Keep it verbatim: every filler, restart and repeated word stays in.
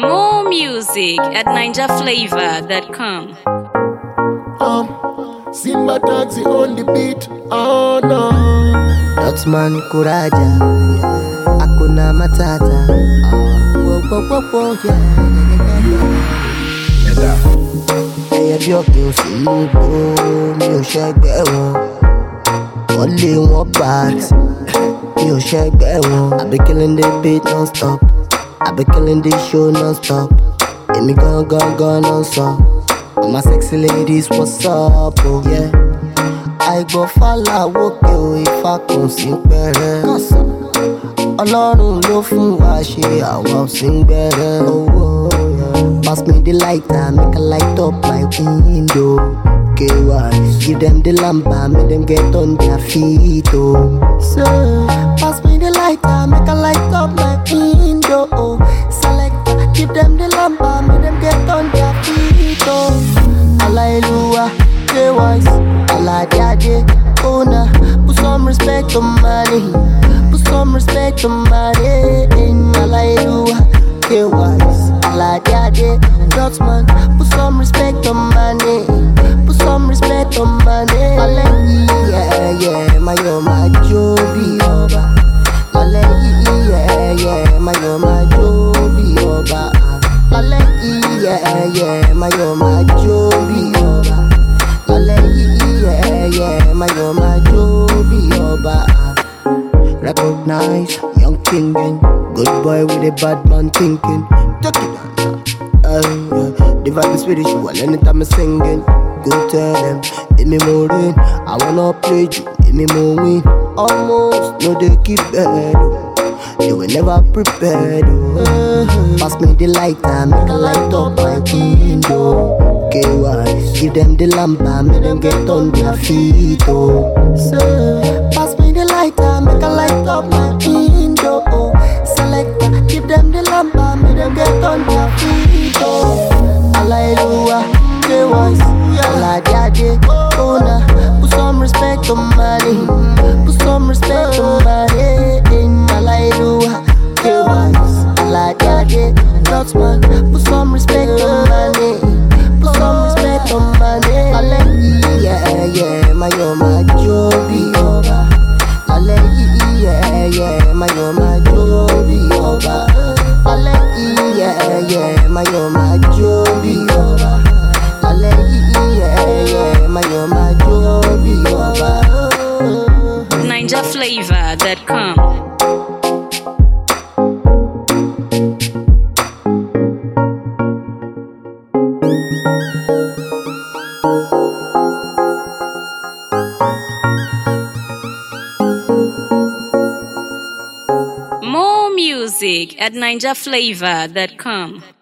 More music at ninja flavor dot com. Um, Simba Taxi on the beat. Oh no. Dotman Kuraja, Hakuna Matata. Whoa, whoa, whoa, whoa, yeah. Ẹyẹ bí ọ̀gbìn ò sí níbo, mi ò ṣẹgbẹ́ wọn. Wọ́n lé wọn bat, mi ò ṣẹgbẹ́ wọn. I be killing the beat non-stop, I be killing the show non-stop. Èmi gan gan gan non-stop. All my sexy ladies, what's up, oh yeah. Àìgbọ́ fàlàwókè o, Ifá kò sí pẹ́rẹ́. Ọlọ́run ló fún wa ṣe, àwa ò sí gbẹ́rẹ́. Owó pass me the lighter, make a light up my window. K Y, give them the lamba, make them get on their feet, oh. So, pass me the lighter, make a light up my window, oh. Selector, give them the lamba, make them get on their feet, oh. Hallelujah, K Y, Aladiade, Ona, put some respect on my name, put some respect on my name. Hallelujah, K Y, Aladiade, Dotman, put some respect on my name, put some respect on my name. Hallelujah, yeah, my yo, my Joby Oba. Hallelujah, yeah, my yo, my Joby Oba. Hallelujah, yeah, my yo, my Joby Oba. Hallelujah, yeah, my yo, my Joby Oba. Recognize, young thinking, good boy with a bad man thinking. Take it down, uh, yeah. The vibe is spiritual, anytime I'm singing. Go tell them, give me more in. I wanna play you, give me more win. Almost, no they keep bad, oh. They were never prepared, oh. Pass me the lighter, make a light up my window. K Y, give them the lamba, make them get on their feet, oh. So, pass me the lighter, make a light up my window, oh. Selector, give them the lamba, make them get on their feet, oh. Hallelujah, K Y, Aladiade, Ona, put some respect on my name, put some respect on my name. Hallelujah, K Y, Aladiade, Dotman, put some respect on my name, put some respect on my name. Hallelujah, yeah, my yo, my Joby Oba. Hallelujah, yeah, my yo, my Joby Oba. Hallelujah, yeah, my yo, my Joby Oba. Hallelujah, yeah, my yo, my Joby Oba. ninja flavor dot com. More music at ninja flavor dot com.